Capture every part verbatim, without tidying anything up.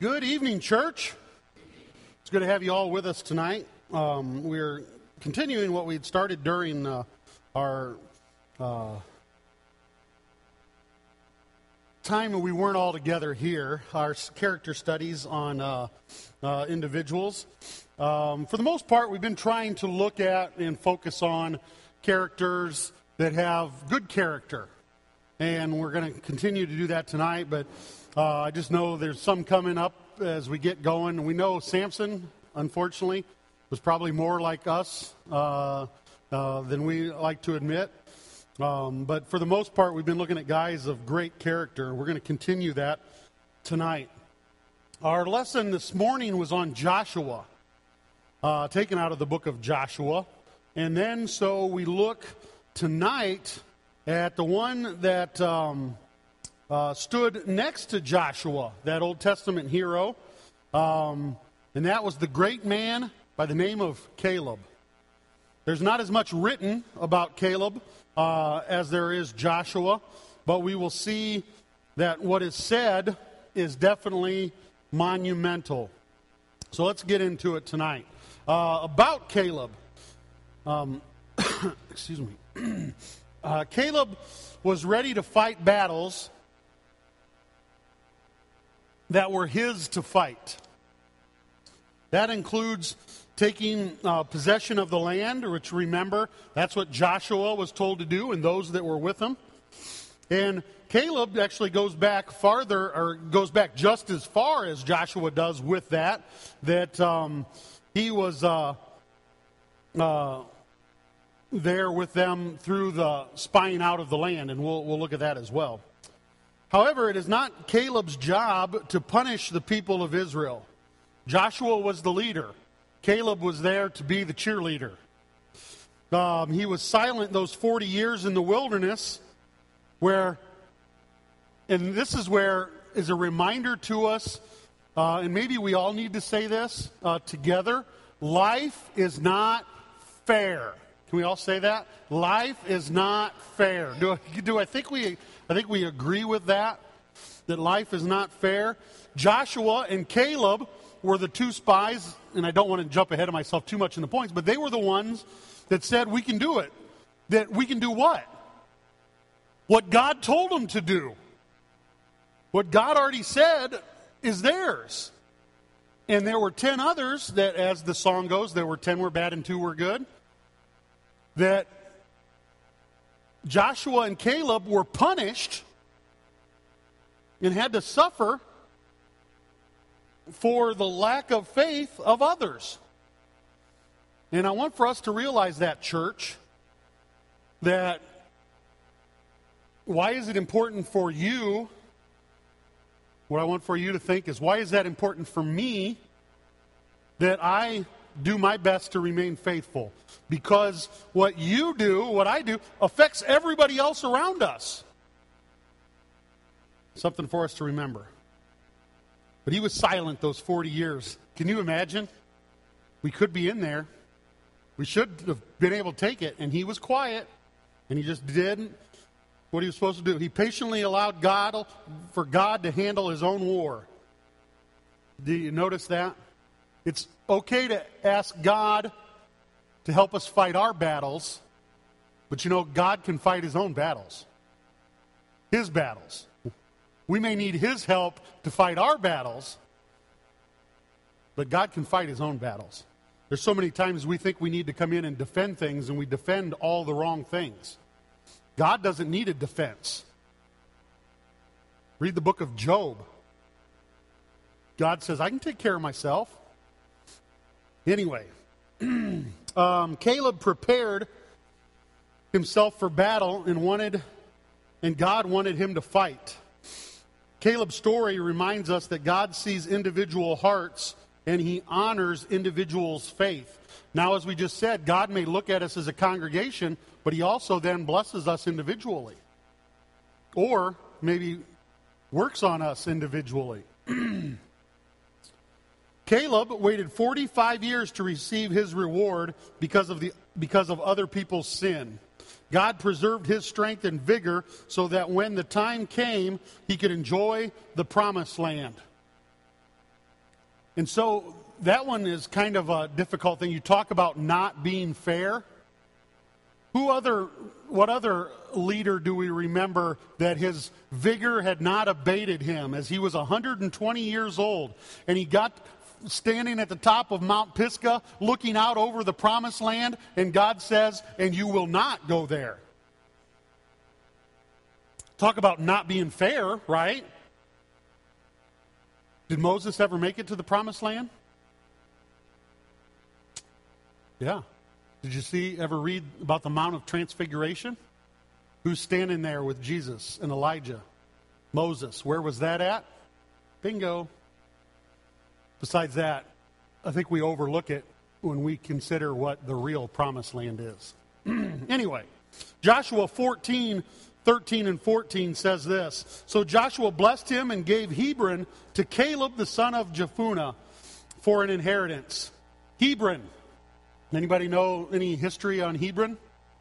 Good evening, church. It's good to have you all with us tonight. Um, we're continuing what we had started during uh, our uh, time when we weren't all together here, our character studies on uh, uh, individuals. Um, for the most part, we've been trying to look at and focus on characters that have good character. And we're going to continue to do that tonight, but uh, I just know there's some coming up as we get going. We know Samson, unfortunately, was probably more like us uh, uh, than we like to admit. Um, but for the most part, we've been looking at guys of great character. We're going to continue that tonight. Our lesson this morning was on Joshua, uh, taken out of the book of Joshua. And then so we look tonight at the one that um, uh, stood next to Joshua, that Old Testament hero. Um, and that was the great man by the name of Caleb. There's not as much written about Caleb uh, as there is Joshua, but we will see that what is said is definitely monumental. So let's get into it tonight. Uh, about Caleb, um, excuse me. Uh, Caleb was ready to fight battles that were his to fight. That includes taking uh, possession of the land, which, remember, that's what Joshua was told to do and those that were with him. And Caleb actually goes back farther, or goes back just as far as Joshua does with that, that um, he was uh, uh, there with them through the spying out of the land, and we'll, we'll look at that as well. However, it is not Caleb's job to punish the people of Israel. Joshua was the leader. Caleb was there to be the cheerleader. Um, he was silent those forty years in the wilderness where, and this is where is a reminder to us, uh, and maybe we all need to say this uh, together, life is not fair. Can we all say that? Life is not fair. Do I, do I think we I think we agree with that? That life is not fair? Joshua and Caleb were the two spies, and I don't want to jump ahead of myself too much in the points, but they were the ones that said we can do it. That we can do what? What God told them to do. What God already said is theirs. And there were ten others that, as the song goes, there were ten were bad and two were good. That Joshua and Caleb were punished and had to suffer for the lack of faith of others. And I want for us to realize that, church, that why is it important for you, what I want for you to think is, why is that important for me that I do my best to remain faithful? Because what you do, what I do, affects everybody else around us. Something for us to remember. But he was silent those forty years. Can you imagine? We could be in there. We should have been able to take it. And he was quiet. And he just did what he was supposed to do. He patiently allowed God, for God to handle his own war. Do you notice that? It's okay to ask God to help us fight our battles, but you know, God can fight his own battles. His battles. We may need his help to fight our battles, but God can fight his own battles. There's so many times we think we need to come in and defend things, and we defend all the wrong things. God doesn't need a defense. Read the book of Job. God says, I can take care of myself. Anyway, um, Caleb prepared himself for battle and wanted, and God wanted him to fight. Caleb's story reminds us that God sees individual hearts and he honors individuals' faith. Now, as we just said, God may look at us as a congregation, but he also then blesses us individually. Or maybe works on us individually. Caleb waited forty-five years to receive his reward because of the because of other people's sin. God preserved his strength and vigor so that when the time came, he could enjoy the promised land. And so that one is kind of a difficult thing. You talk about not being fair. Who other, what other leader do we remember that his vigor had not abated him as he was one hundred twenty years old and he got standing at the top of Mount Pisgah looking out over the promised land, and God says, and you will not go there. Talk about not being fair, right? Did Moses ever make it to the promised land? Yeah. Did you see, ever read about the Mount of Transfiguration? Who's standing there with Jesus and Elijah? Moses. Where was that at? Bingo. Besides that, I think we overlook it when we consider what the real promised land is. Anyway, Joshua fourteen, thirteen and fourteen says this. So Joshua blessed him and gave Hebron to Caleb the son of Jephunneh for an inheritance. Hebron. Anybody know any history on Hebron?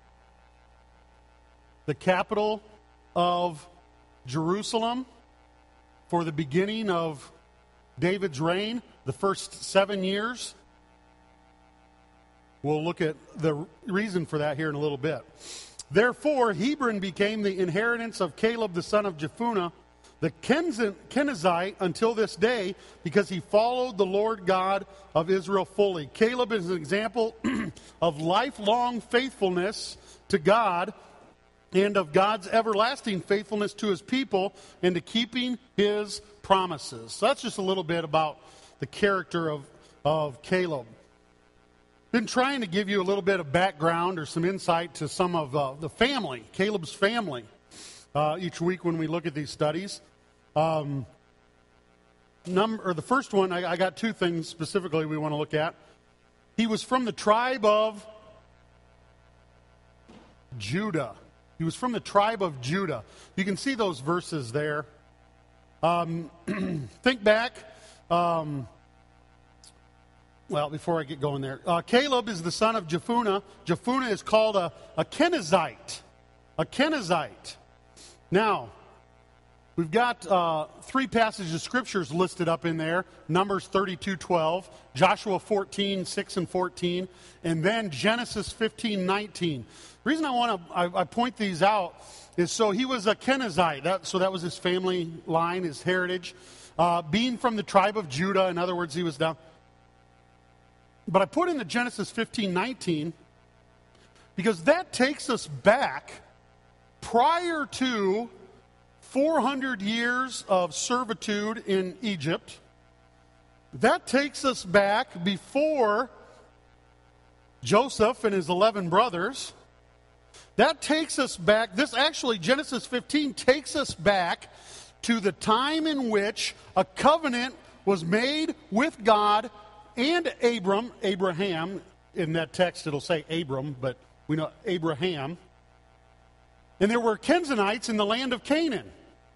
The capital of Jerusalem for the beginning of David's reign, the first seven years. We'll look at the reason for that here in a little bit. Therefore, Hebron became the inheritance of Caleb the son of Jephunneh, the Kenizzite, until this day, because he followed the Lord God of Israel fully. Caleb is an example of lifelong faithfulness to God and of God's everlasting faithfulness to his people and to keeping his promises. So that's just a little bit about the character of, of Caleb. Been trying to give you a little bit of background or some insight to some of uh, the family, Caleb's family, uh, each week when we look at these studies. Um, number, or the first one, I, I got two things specifically we want to look at. He was from the tribe of Judah. He was from the tribe of Judah. You can see those verses there. Um, think back. Um, well, before I get going there. Uh, Caleb is the son of Jephunneh. Jephunneh is called a, a Kenizzite. A Kenizzite. Now, we've got uh, three passages of scriptures listed up in there. Numbers thirty-two twelve, Joshua fourteen six and fourteen, and then Genesis fifteen nineteen. The reason I want to I, I point these out is so he was a Kenizzite. That, so that was his family line, his heritage. Uh, being from the tribe of Judah, in other words, he was down. But I put in the Genesis fifteen nineteen because that takes us back prior to four hundred years of servitude in Egypt. That takes us back before Joseph and his eleven brothers. That takes us back, this actually, Genesis fifteen takes us back to the time in which a covenant was made with God and Abram, Abraham. In that text it'll say Abram, but we know Abraham. And there were Kenizites in the land of Canaan.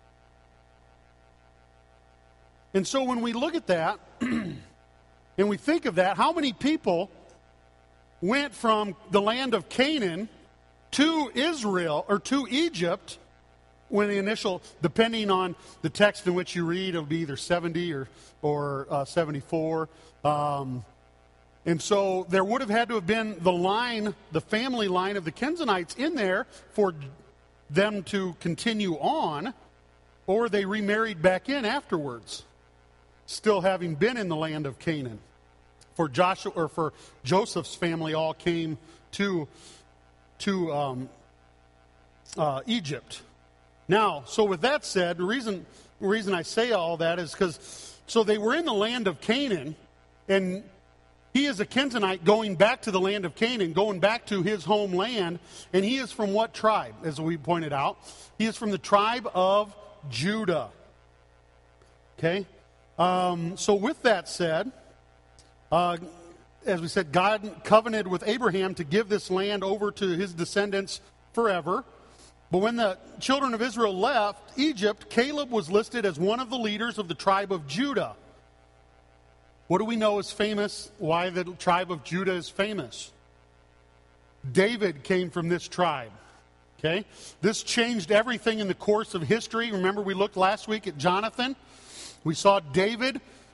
And so when we look at that, and we think of that, how many people went from the land of Canaan to Israel, or to Egypt, when the initial, depending on the text in which you read, it'll be either seventy or, or uh, seventy-four. Um, and so there would have had to have been the line, the family line of the Kenizites in there for them to continue on, or they remarried back in afterwards, still having been in the land of Canaan. For Joshua, or for Joseph's family, all came to to um, uh, Egypt. Now, so with that said, the reason the reason I say all that is because so they were in the land of Canaan, and he is a Kenizzite going back to the land of Canaan, going back to his homeland, and he is from what tribe? As we pointed out, he is from the tribe of Judah. Okay. Um, so with that said, uh, as we said, God covenanted with Abraham to give this land over to his descendants forever. But when the children of Israel left Egypt, Caleb was listed as one of the leaders of the tribe of Judah. What do we know is famous? Why the tribe of Judah is famous? David came from this tribe. Okay? This changed everything in the course of history. Remember we looked last week at Jonathan? We saw David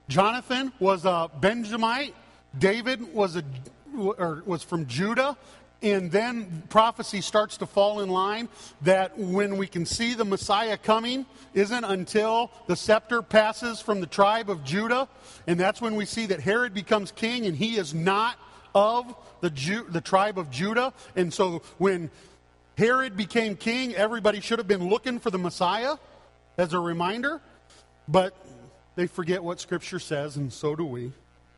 Jonathan was a Benjamite. David was a or was from Judah. And then prophecy starts to fall in line that when we can see the Messiah coming isn't until the scepter passes from the tribe of Judah. And that's when we see that Herod becomes king and he is not of the Ju- the tribe of Judah. And so when Herod became king, everybody should have been looking for the Messiah as a reminder. But they forget what Scripture says, and so do we.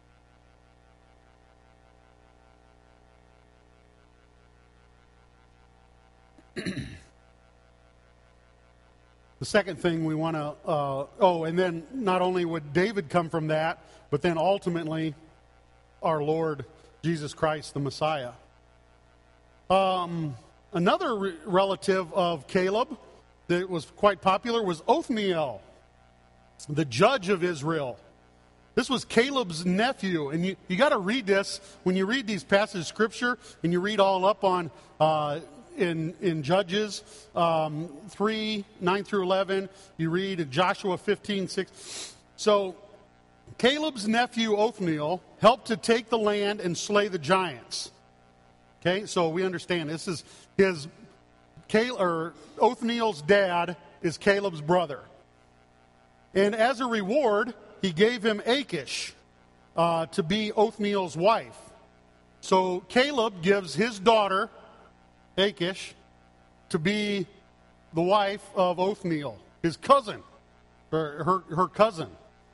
The second thing we want to, uh, oh, and then not only would David come from that, but then ultimately our Lord Jesus Christ, the Messiah. Um, another re- relative of Caleb that was quite popular was Othniel, the judge of Israel. This was Caleb's nephew, and you, you got to read this. When you read these passages of Scripture, and you read all up on uh, in in Judges um, three, nine through eleven, you read in Joshua fifteen, six. So Caleb's nephew Othniel helped to take the land and slay the giants. Okay, so we understand this is his, Caleb, or Othniel's dad is Caleb's brother. And as a reward, he gave him Achish uh, to be Othniel's wife. So Caleb gives his daughter, Achish, to be the wife of Othniel, his cousin, or her, her cousin.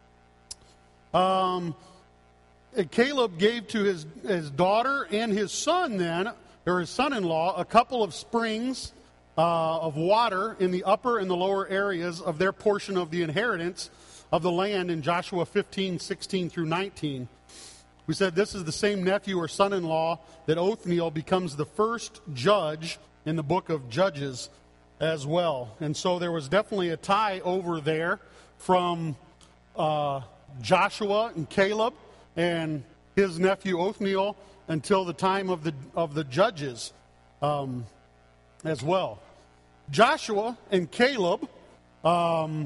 Um, and Caleb gave to his, his daughter and his son then, or his son-in-law, a couple of springs uh, of water in the upper and the lower areas of their portion of the inheritance of the land in Joshua fifteen, sixteen through nineteen. We said this is the same nephew or son-in-law that Othniel becomes the first judge in the book of Judges as well. And so there was definitely a tie over there from uh, Joshua and Caleb and his nephew Othniel until the time of the of the judges um, as well. Joshua and Caleb, um,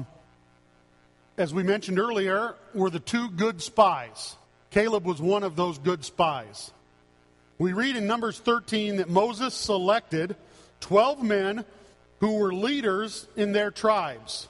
as we mentioned earlier, were the two good spies. Caleb was one of those good spies. We read in Numbers thirteen that Moses selected twelve men who were leaders in their tribes.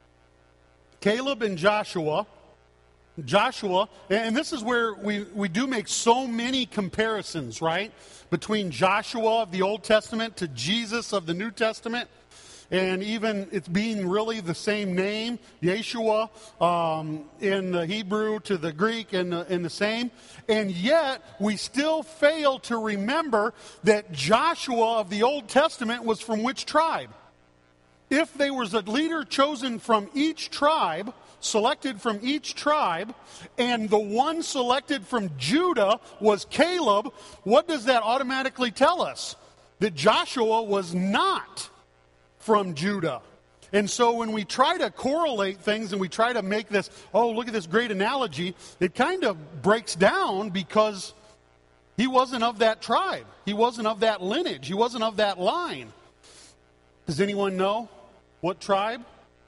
Caleb and Joshua. Joshua, and this is where we, we do make so many comparisons, right? Between Joshua of the Old Testament to Jesus of the New Testament. And even it's being really the same name, Yeshua, um, in the Hebrew to the Greek and the, and the same. And yet, we still fail to remember that Joshua of the Old Testament was from which tribe? If there was a leader chosen from each tribe, selected from each tribe, and the one selected from Judah was Caleb, what does that automatically tell us? That Joshua was not from Judah. And so when we try to correlate things and we try to make this, oh, look at this great analogy, it kind of breaks down because he wasn't of that tribe. He wasn't of that lineage. He wasn't of that line. Does anyone know what tribe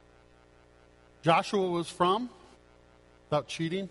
Joshua was from? Without cheating.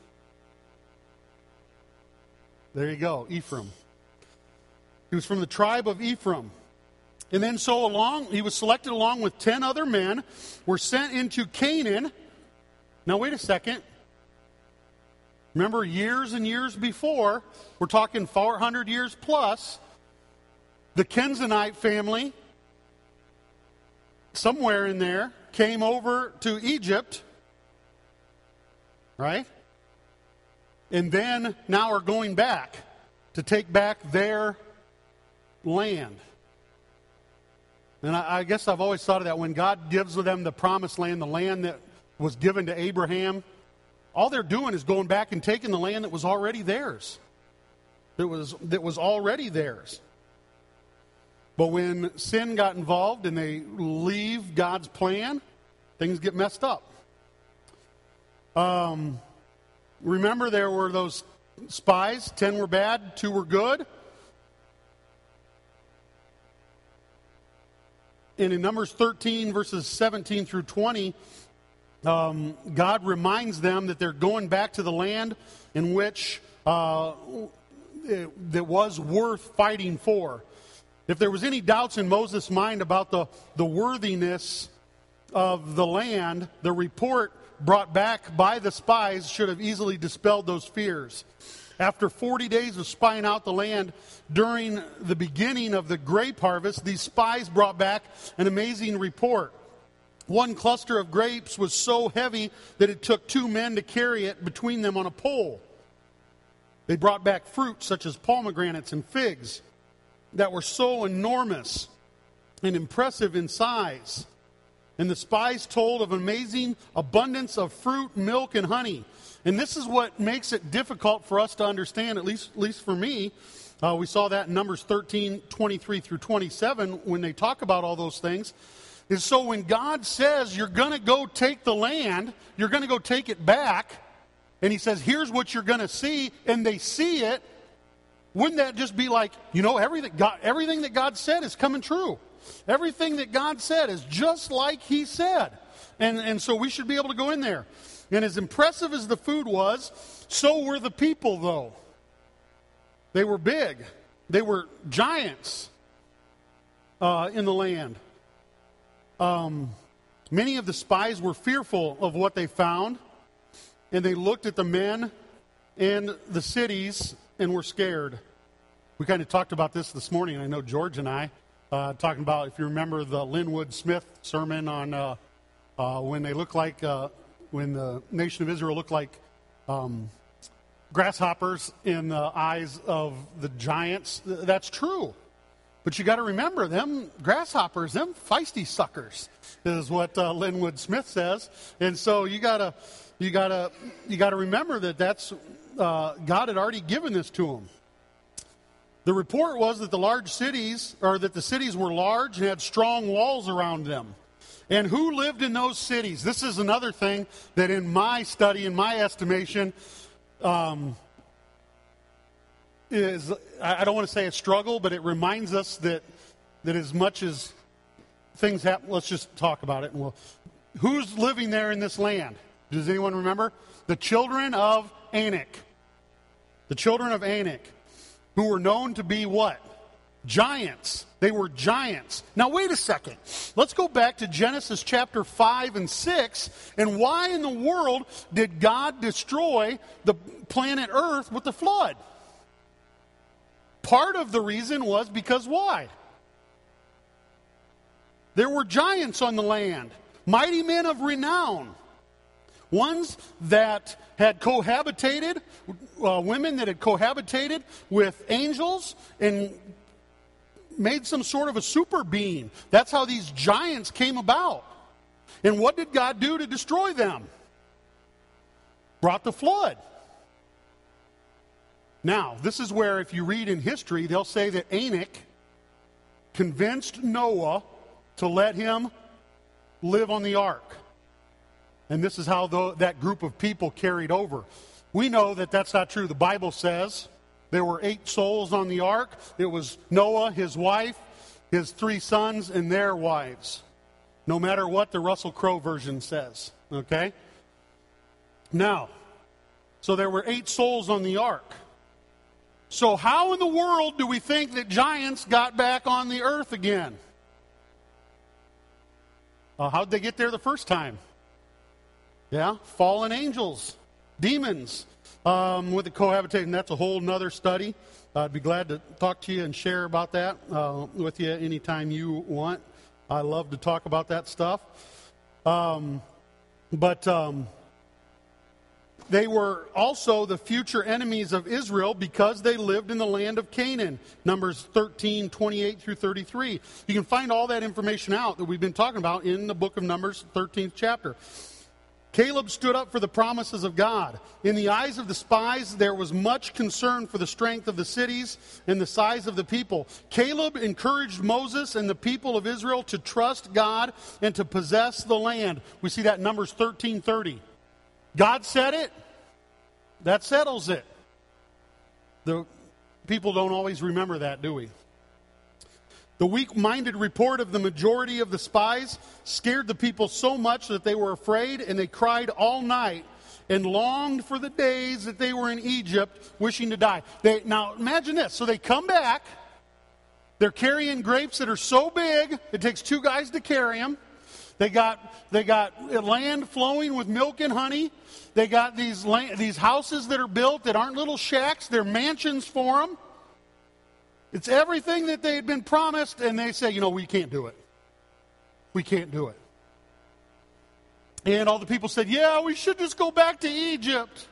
There you go, Ephraim. He was from the tribe of Ephraim. And then so along, he was selected along with ten other men, were sent into Canaan. Now wait a second. Remember, years and years before, we're talking four hundred years plus, the Kenzanite family, somewhere in there, came over to Egypt, right? And then now are going back to take back their land. And I, I guess I've always thought of that when God gives them the promised land, the land that was given to Abraham, all they're doing is going back and taking the land that was already theirs. That was, that was already theirs. But when sin got involved and they leave God's plan, things get messed up. Um, remember there were those spies, ten were bad, two were good. And in Numbers thirteen, verses seventeen through twenty, um, God reminds them that they're going back to the land in which uh, it, that was worth fighting for. If there was any doubts in Moses' mind about the, the worthiness of the land, the report brought back by the spies should have easily dispelled those fears. After forty days of spying out the land during the beginning of the grape harvest, these spies brought back an amazing report. One cluster of grapes was so heavy that it took two men to carry it between them on a pole. They brought back fruit such as pomegranates and figs that were so enormous and impressive in size. And the spies told of amazing abundance of fruit, milk, and honey. And this is what makes it difficult for us to understand, at least, at least for me. Uh, we saw that in Numbers thirteen, twenty-three through twenty-seven, when they talk about all those things. Is so when God says you're going to go take the land, you're going to go take it back, and he says, here's what you're going to see, and they see it, wouldn't that just be like, you know, everything, God, everything that God said is coming true. Everything that God said is just like he said. And, and so we should be able to go in there. And as impressive as the food was, so were the people, though. They were big. They were giants uh, in the land. Um, many of the spies were fearful of what they found, and they looked at the men and the cities and were scared. We kind of talked about this this morning. I know George and I uh, talking about, if you remember the Linwood Smith sermon on uh, uh, when they look like, uh, when the nation of Israel looked like um, grasshoppers in the eyes of the giants. That's true. But you got to remember, them grasshoppers, them feisty suckers, is what uh, Linwood Smith says. And so you got to, you got to, you got to remember that that's uh, God had already given this to them. The report was that the large cities, or that the cities were large and had strong walls around them. And who lived in those cities? This is another thing that, in my study, in my estimation, um, is, I don't want to say a struggle, but it reminds us that that as much as things happen, let's just talk about it. And we'll, who's living there in this land? Does anyone remember? The children of Anak. The children of Anak, who were known to be what? Giants. They were giants. Now wait a second. Let's go back to Genesis chapter five and six. And why in the world did God destroy the planet Earth with the flood? Part of the reason was because why? There were giants on the land, mighty men of renown, ones that had cohabitated, uh, women that had cohabitated with angels and made some sort of a super being. That's how these giants came about. And what did God do to destroy them? Brought the flood. Now, this is where, if you read in history, they'll say that Anak convinced Noah to let him live on the ark. And this is how the, that group of people carried over. We know that that's not true. The Bible says there were eight souls on the ark. It was Noah, his wife, his three sons, and their wives. No matter what the Russell Crowe version says. Okay? Now, so there were eight souls on the ark. So how in the world do we think that giants got back on the earth again? Uh, how'd they get there the first time? Yeah, fallen angels, demons um, with the cohabitation. That's a whole nother study. Uh, I'd be glad to talk to you and share about that uh, with you anytime you want. I love to talk about that stuff. Um, but... Um, They were also the future enemies of Israel because they lived in the land of Canaan. Numbers thirteen, twenty-eight through thirty-three. You can find all that information out that we've been talking about in the book of Numbers, thirteenth chapter. Caleb stood up for the promises of God. In the eyes of the spies, there was much concern for the strength of the cities and the size of the people. Caleb encouraged Moses and the people of Israel to trust God and to possess the land. We see that in Numbers thirteen thirty. God said it, that settles it. The people don't always remember that, do we? The weak-minded report of the majority of the spies scared the people so much that they were afraid, and they cried all night and longed for the days that they were in Egypt, wishing to die. They, now, imagine this. So they come back. They're carrying grapes that are so big, it takes two guys to carry them. They got, they got land flowing with milk and honey. They got these, land, these houses that are built that aren't little shacks. They're mansions for them. It's everything that they had been promised, and they say, you know, we can't do it. We can't do it. And all the people said, yeah, we should just go back to Egypt.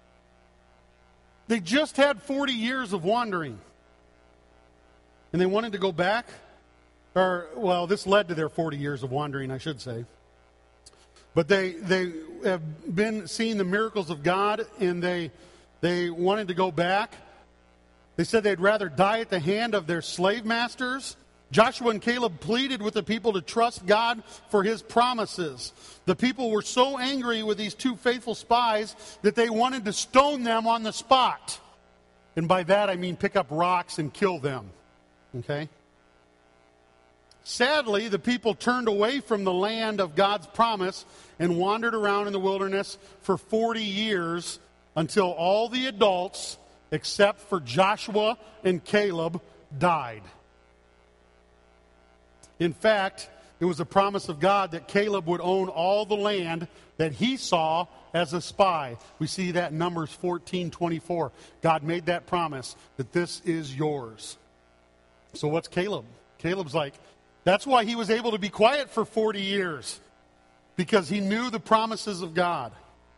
They just had forty years of wandering. And they wanted to go back. Or, well, this led to their forty years of wandering, I should say. But they they have been seeing the miracles of God, and they they wanted to go back. They said they'd rather die at the hand of their slave masters. Joshua and Caleb pleaded with the people to trust God for his promises. The people were so angry with these two faithful spies that they wanted to stone them on the spot. And by that I mean pick up rocks and kill them. Okay? Sadly, the people turned away from the land of God's promise and wandered around in the wilderness for forty years until all the adults, except for Joshua and Caleb, died. In fact, it was a promise of God that Caleb would own all the land that he saw as a spy. We see that in Numbers fourteen twenty-four. God made that promise that this is yours. So what's Caleb? Caleb's like, that's why he was able to be quiet for forty years, because he knew the promises of God.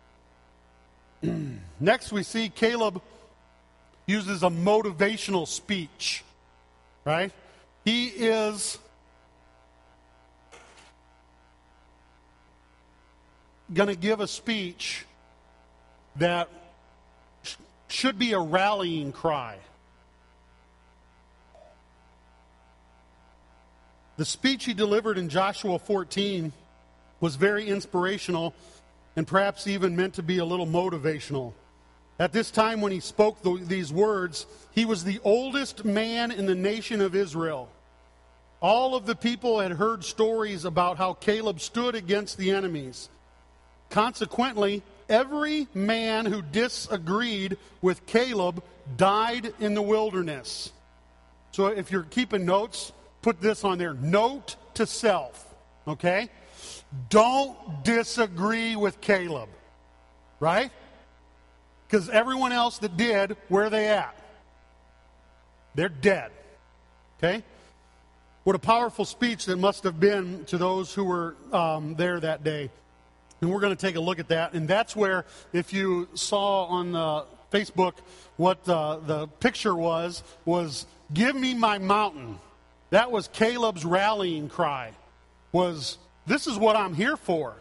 Next, we see Caleb uses a motivational speech, right? He is going to give a speech that sh- should be a rallying cry. The speech he delivered in Joshua fourteen was very inspirational and perhaps even meant to be a little motivational. At this time when he spoke the, these words, he was the oldest man in the nation of Israel. All of the people had heard stories about how Caleb stood against the enemies. Consequently, every man who disagreed with Caleb died in the wilderness. So if you're keeping notes, put this on there. Note to self, okay? Don't disagree with Caleb, right? Because everyone else that did, where are they at? They're dead, okay? What a powerful speech that must have been to those who were um, there that day. And we're going to take a look at that. And that's where, if you saw on the Facebook what uh, the picture was, was give me my mountain. That was Caleb's rallying cry, was this is what I'm here for.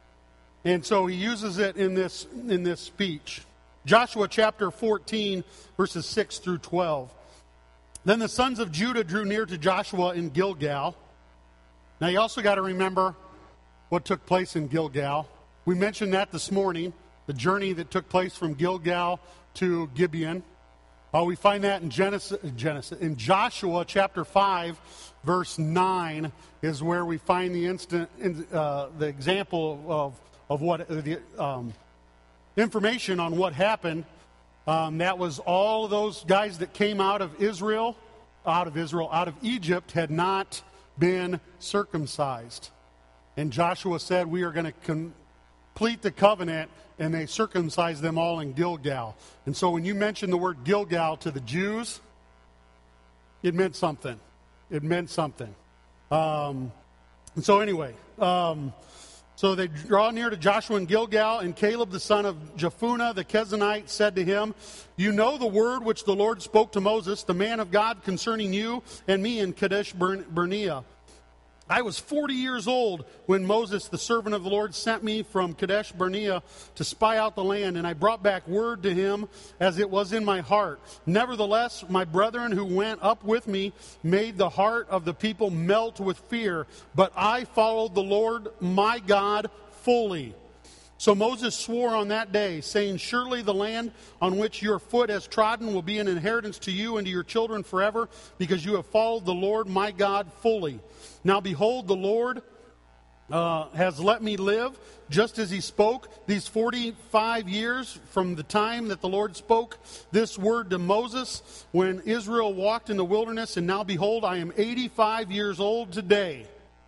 And so he uses it in this in this speech. Joshua chapter fourteen, verses six through twelve. Then the sons of Judah drew near to Joshua in Gilgal. Now you also got to remember what took place in Gilgal. We mentioned that this morning, the journey that took place from Gilgal to Gibeon. Uh, we find that in Genesis, Genesis, in Joshua chapter five, verse nine, is where we find the instant, uh, the example of of what the um, information on what happened. Um, that was all of those guys that came out of Israel, out of Israel, out of Egypt, had not been circumcised. And Joshua said, we are going to complete the covenant, and they circumcised them all in Gilgal. And so when you mention the word Gilgal to the Jews, it meant something. It meant something. Um, and so anyway, um, so they draw near to Joshua in Gilgal, and Caleb the son of Jephunneh the Kenizzite said to him, you know the word which the Lord spoke to Moses, the man of God, concerning you and me in Kadesh Barnea. I was forty years old when Moses, the servant of the Lord, sent me from Kadesh Barnea to spy out the land, and I brought back word to him as it was in my heart. Nevertheless, my brethren who went up with me made the heart of the people melt with fear, but I followed the Lord my God fully. So Moses swore on that day, saying, surely the land on which your foot has trodden will be an inheritance to you and to your children forever, because you have followed the Lord my God fully. Now behold, the Lord uh, has let me live, just as he spoke, these forty-five years from the time that the Lord spoke this word to Moses, when Israel walked in the wilderness, and now behold, I am eighty-five years old today.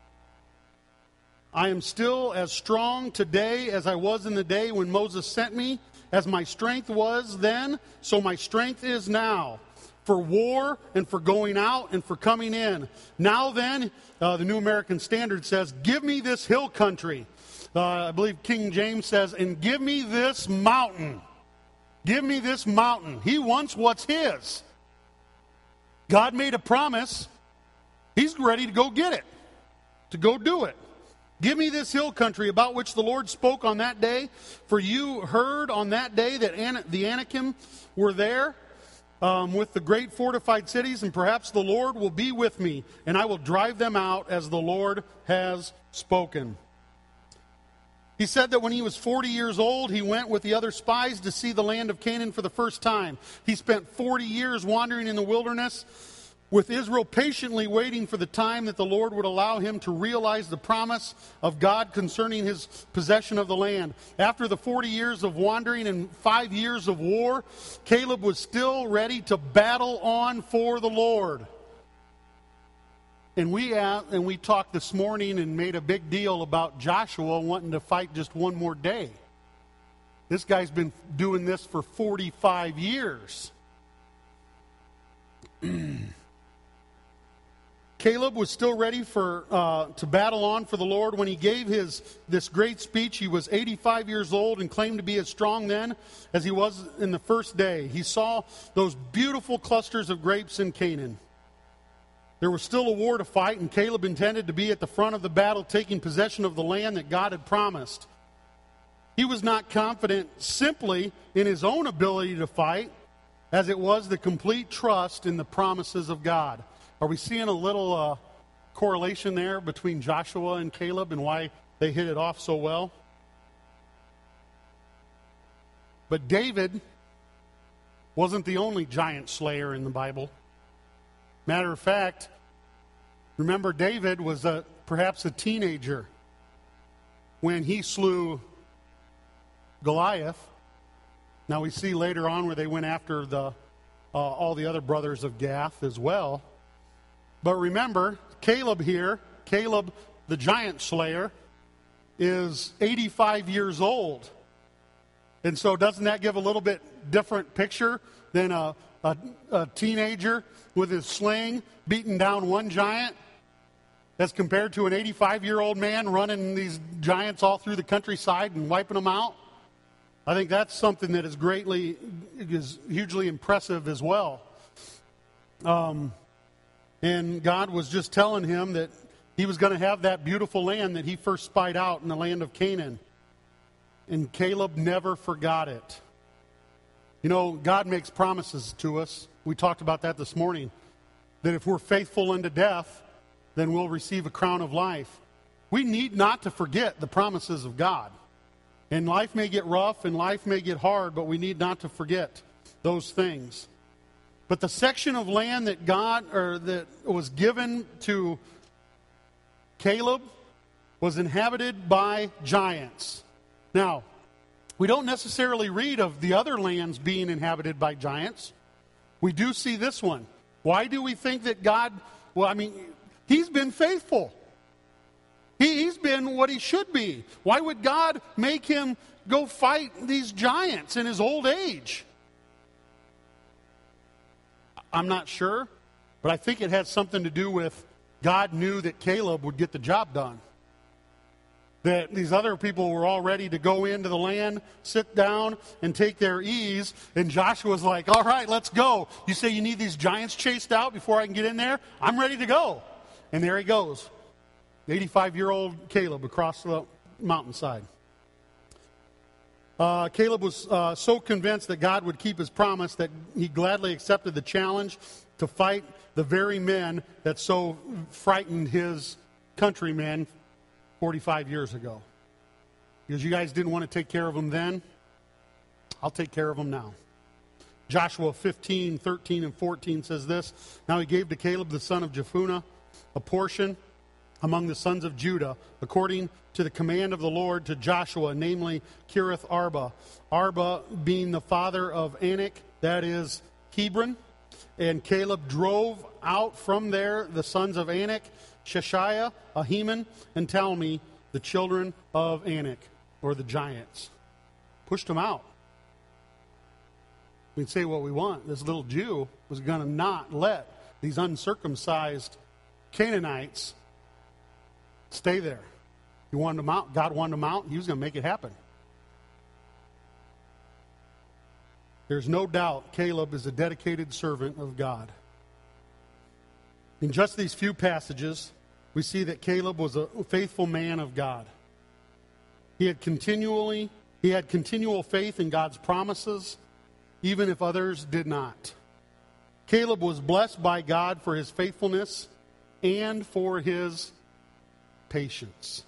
I am still as strong today as I was in the day when Moses sent me. As my strength was then, so my strength is now, for war and for going out and for coming in. Now then, uh, the New American Standard says, give me this hill country. Uh, I believe King James says, and give me this mountain. Give me this mountain. He wants what's his. God made a promise. He's ready to go get it, to go do it. Give me this hill country about which the Lord spoke on that day. For you heard on that day that An- the Anakim were there um, with the great fortified cities, and perhaps the Lord will be with me, and I will drive them out as the Lord has spoken. He said that when he was forty years old, he went with the other spies to see the land of Canaan for the first time. He spent forty years wandering in the wilderness, with Israel patiently waiting for the time that the Lord would allow him to realize the promise of God concerning his possession of the land. After the forty years of wandering and five years of war, Caleb was still ready to battle on for the Lord. And we uh, and we talked this morning and made a big deal about Joshua wanting to fight just one more day. This guy's been doing this for forty-five years. Caleb was still ready for uh, to battle on for the Lord when he gave his this great speech. He was eighty-five years old and claimed to be as strong then as he was in the first day. He saw those beautiful clusters of grapes in Canaan. There was still a war to fight, and Caleb intended to be at the front of the battle, taking possession of the land that God had promised. He was not confident simply in his own ability to fight, as it was the complete trust in the promises of God. Are we seeing a little uh, correlation there between Joshua and Caleb and why they hit it off so well? But David wasn't the only giant slayer in the Bible. Matter of fact, remember David was a, perhaps a teenager when he slew Goliath. Now we see later on where they went after the uh, all the other brothers of Gath as well. But remember, Caleb here, Caleb the giant slayer, is eighty-five years old. And so doesn't that give a little bit different picture than a, a, a teenager with his sling beating down one giant as compared to an eighty-five-year-old man running these giants all through the countryside and wiping them out? I think that's something that is greatly, is hugely impressive as well. Um... And God was just telling him that he was going to have that beautiful land that he first spied out in the land of Canaan. And Caleb never forgot it. You know, God makes promises to us. We talked about that this morning. That if we're faithful unto death, then we'll receive a crown of life. We need not to forget the promises of God. And life may get rough and life may get hard, but we need not to forget those things. But the section of land that God, or that was given to Caleb, was inhabited by giants. Now, we don't necessarily read of the other lands being inhabited by giants. We do see this one. Why do we think that God, well, I mean, he's been faithful. He, he's been what he should be. Why would God make him go fight these giants in his old age? I'm not sure, but I think it has something to do with God knew that Caleb would get the job done. That these other people were all ready to go into the land, sit down, and take their ease. And Joshua's like, all right, let's go. You say you need these giants chased out before I can get in there? I'm ready to go. And there he goes. eighty-five-year-old Caleb across the mountainside. Uh, Caleb was uh, so convinced that God would keep his promise that he gladly accepted the challenge to fight the very men that so frightened his countrymen forty-five years ago. because you guys didn't want to take care of them then. I'll take care of them now. Joshua fifteen, thirteen, and fourteen says this. Now he gave to Caleb the son of Jephunneh a portion among the sons of Judah, according to the command of the Lord to Joshua, namely Kiriath Arba. Arba being the father of Anak, that is Hebron. And Caleb drove out from there the sons of Anak, Sheshiah, Ahiman, and Talmi, the children of Anak, or the giants. Pushed them out. We can say what we want. This little Jew was going to not let these uncircumcised Canaanites stay there. He wanted them out. God wanted them out. He was going to make it happen. There's no doubt Caleb is a dedicated servant of God. In just these few passages, we see that Caleb was a faithful man of God. He had continually, he had continual faith in God's promises, even if others did not. Caleb was blessed by God for his faithfulness and for his patience.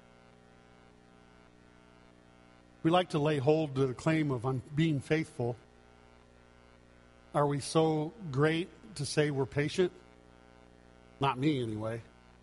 We like to lay hold to the claim of being faithful. Are we so great to say we're patient? Not me, anyway.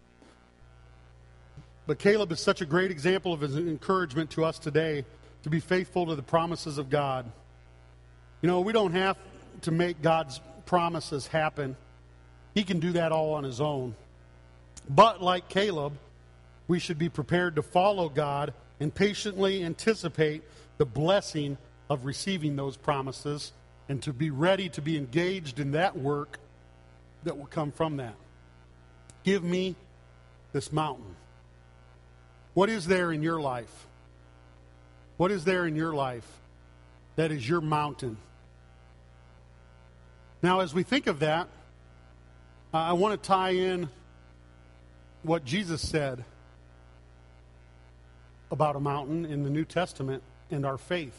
But Caleb is such a great example of his encouragement to us today to be faithful to the promises of God. You know, we don't have to make God's promises happen. He can do that all on his own. But like Caleb, we should be prepared to follow God and patiently anticipate the blessing of receiving those promises and to be ready to be engaged in that work that will come from that. Give me this mountain. What is there in your life? What is there in your life that is your mountain? Now, as we think of that, uh, I want to tie in what Jesus said about a mountain in the New Testament and our faith.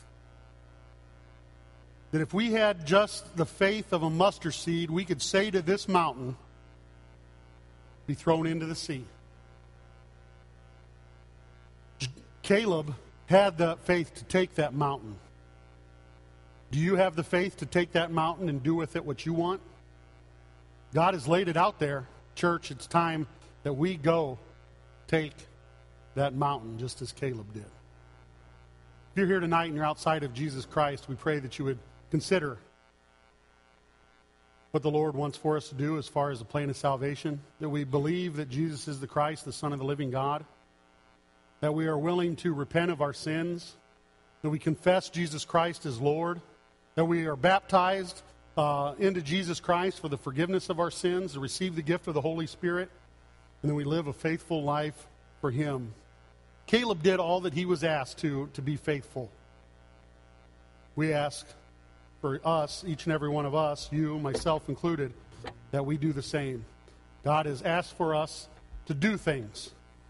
That if we had just the faith of a mustard seed, we could say to this mountain, be thrown into the sea. Caleb had the faith to take that mountain. Do you have the faith to take that mountain and do with it what you want? God has laid it out there. Church, it's time that we go take that mountain just as Caleb did. If you're here tonight and you're outside of Jesus Christ, we pray that you would consider what the Lord wants for us to do as far as the plan of salvation, that we believe that Jesus is the Christ, the Son of the living God, that we are willing to repent of our sins, that we confess Jesus Christ as Lord, that we are baptized uh, into Jesus Christ for the forgiveness of our sins, to receive the gift of the Holy Spirit, and that we live a faithful life for Him. Caleb did all that he was asked to, to be faithful. We ask for us, each and every one of us, you, myself included, that we do the same. God has asked for us to do things.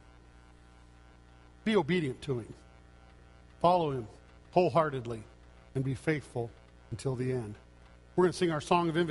Be obedient to Him. Follow Him wholeheartedly and be faithful until the end. We're going to sing our song of invitation.